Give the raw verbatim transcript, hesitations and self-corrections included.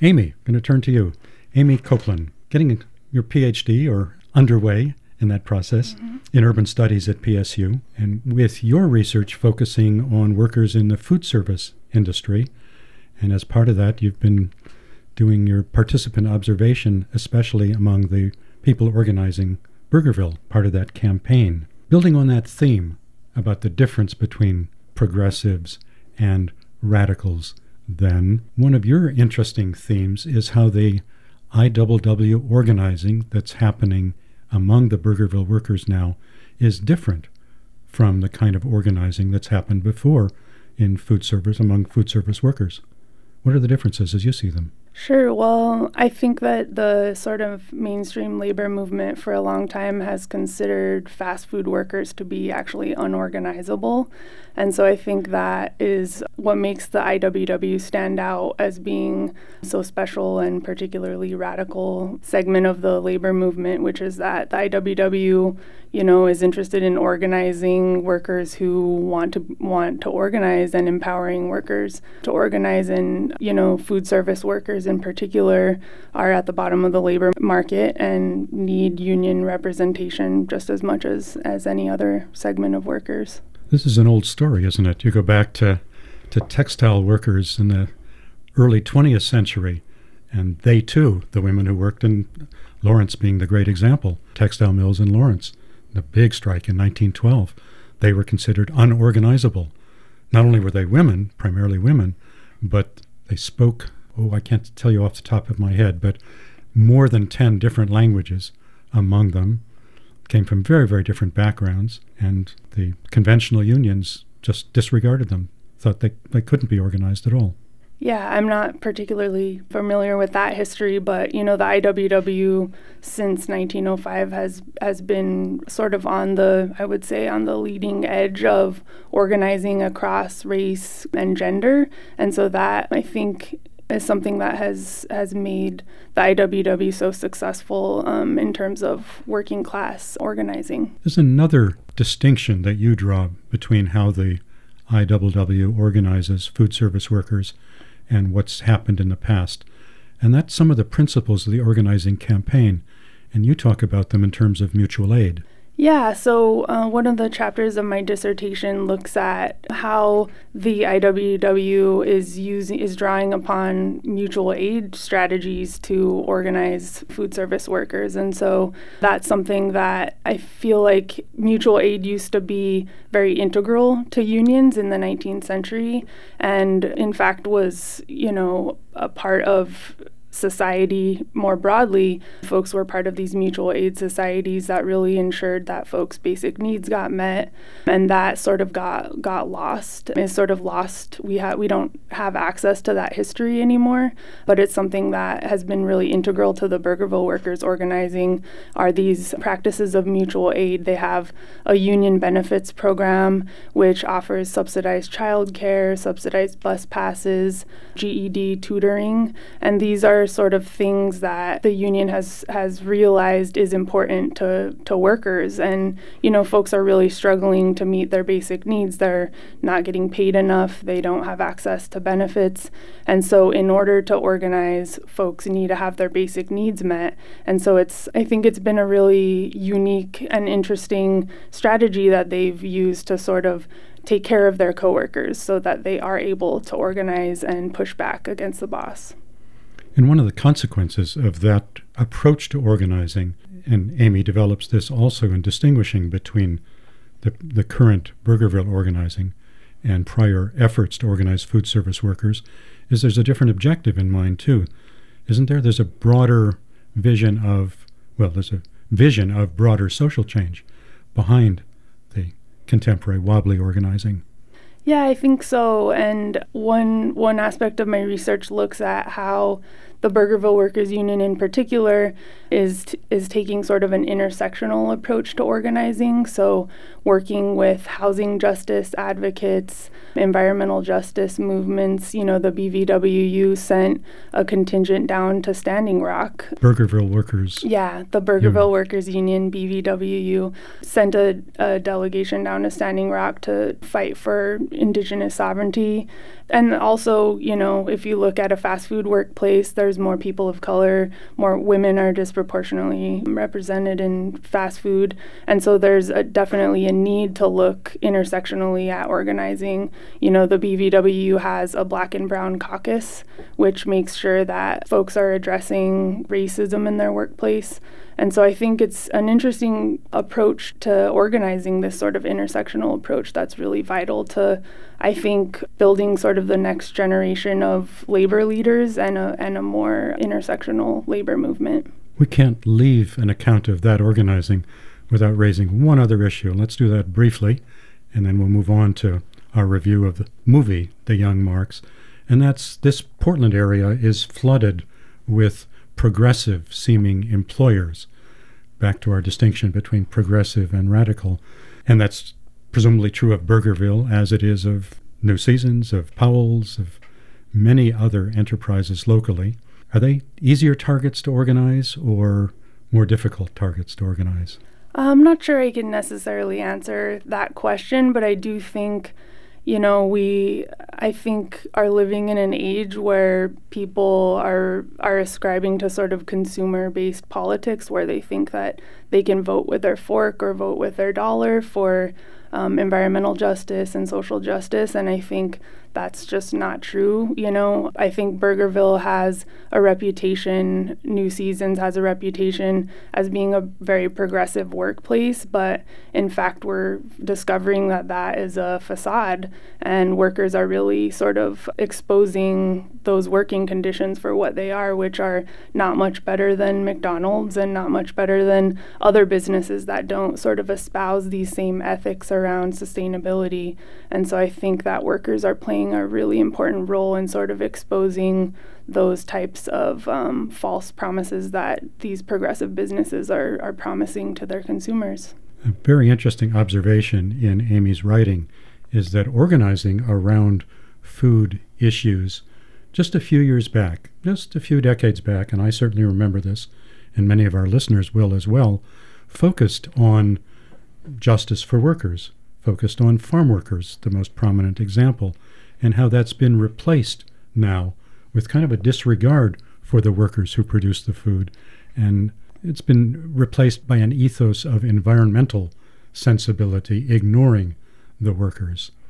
Amy, going to turn to you. Amy Copeland, getting your P H D or underway in that process mm-hmm. in urban studies at P S U, and with your research focusing on workers in the food service industry. And as part of that, you've been doing your participant observation, especially among the people organizing Burgerville, part of that campaign. Building on that theme about the difference between progressives and radicals, then one of your interesting themes is how the I W W organizing that's happening among the Burgerville workers now is different from the kind of organizing that's happened before in food service among food service workers. What are the differences as you see them? Sure. Well, I think that the sort of mainstream labor movement for a long time has considered fast food workers to be actually unorganizable. And so I think that is what makes the I W W stand out as being so special and particularly radical segment of the labor movement, which is that the I W W, you know, is interested in organizing workers who want to want to organize and empowering workers to organize. And, you know, food service workers in particular are at the bottom of the labor market and need union representation just as much as, as any other segment of workers. This is an old story, isn't it? You go back to, to textile workers in the early twentieth century, and they too, the women who worked in Lawrence being the great example, textile mills in Lawrence, the big strike in nineteen twelve, they were considered unorganizable. Not only were they women, primarily women, but they spoke, oh, I can't tell you off the top of my head, but more than ten different languages among them, came from very, very different backgrounds, and the conventional unions just disregarded them, thought they, they couldn't be organized at all. Yeah, I'm not particularly familiar with that history, but, you know, the I W W since nineteen oh five has has been sort of on the, I would say, on the leading edge of organizing across race and gender. And so that, I think, is something that has, has made the I W W so successful um, in terms of working class organizing. There's another distinction that you draw between how the I W W organizes food service workers and what's happened in the past. And that's some of the principles of the organizing campaign. And you talk about them in terms of mutual aid. Yeah, so uh, one of the chapters of my dissertation looks at how the I W W is using is drawing upon mutual aid strategies to organize food service workers. And so that's something that I feel like mutual aid used to be very integral to unions in the nineteenth century, and in fact was, you know, a part of society more broadly. Folks were part of these mutual aid societies that really ensured that folks' basic needs got met, and that sort of got got lost. Is sort of lost. We have we don't have access to that history anymore, but it's something that has been really integral to the Burgerville workers organizing. Are these practices of mutual aid? They have a union benefits program which offers subsidized childcare, subsidized bus passes, G E D tutoring, and these are sort of things that the union has has realized is important to to workers. And, you know, folks are really struggling to meet their basic needs. They're not getting paid enough. They don't have access to benefits. And so in order to organize, folks need to have their basic needs met. And so it's I think it's been a really unique and interesting strategy that they've used to sort of take care of their coworkers so that they are able to organize and push back against the boss. And one of the consequences of that approach to organizing, and Amy develops this also in distinguishing between the, the current Burgerville organizing and prior efforts to organize food service workers, is there's a different objective in mind too, isn't there? There's a broader vision of, well, there's a vision of broader social change behind the contemporary wobbly organizing. Yeah, I think so. And one one aspect of my research looks at how the Burgerville Workers Union in particular is t- is taking sort of an intersectional approach to organizing. So working with housing justice advocates, environmental justice movements. You know, the B V W U sent a contingent down to Standing Rock. Burgerville Workers. Yeah, the Burgerville yeah. Workers Union, B V W U, sent a, a delegation down to Standing Rock to fight for indigenous sovereignty. And also, you know, if you look at a fast food workplace, there's more people of color, more women are disproportionately represented in fast food. And so there's a, definitely a need to look intersectionally at organizing. You know, the B V W has a Black and Brown caucus, which makes sure that folks are addressing racism in their workplace. And so I think it's an interesting approach to organizing, this sort of intersectional approach that's really vital to, I think, building sort of the next generation of labor leaders and a, and a more intersectional labor movement. We can't leave an account of that organizing without raising one other issue. Let's do that briefly, and then we'll move on to our review of the movie, The Young Marks. And that's this Portland area is flooded with progressive-seeming employers, back to our distinction between progressive and radical. And that's presumably true of Burgerville, as it is of New Seasons, of Powell's, of many other enterprises locally. Are they easier targets to organize or more difficult targets to organize? I'm not sure I can necessarily answer that question, but I do think You know, we, I think, are living in an age where people are are ascribing to sort of consumer-based politics, where they think that they can vote with their fork or vote with their dollar for um, environmental justice and social justice, and I think that's just not true. You know, I think Burgerville has a reputation, New Seasons has a reputation as being a very progressive workplace, but in fact, we're discovering that that is a facade, and workers are really sort of exposing those working conditions for what they are, which are not much better than McDonald's and not much better than other businesses that don't sort of espouse these same ethics around sustainability. And so I think that workers are playing a really important role in sort of exposing those types of um, false promises that these progressive businesses are, are promising to their consumers. A very interesting observation in Amy's writing is that organizing around food issues just a few years back, just a few decades back, and I certainly remember this, and many of our listeners will as well, focused on justice for workers, focused on farm workers, the most prominent example, and how that's been replaced now with kind of a disregard for the workers who produce the food. And it's been replaced by an ethos of environmental sensibility, ignoring the workers.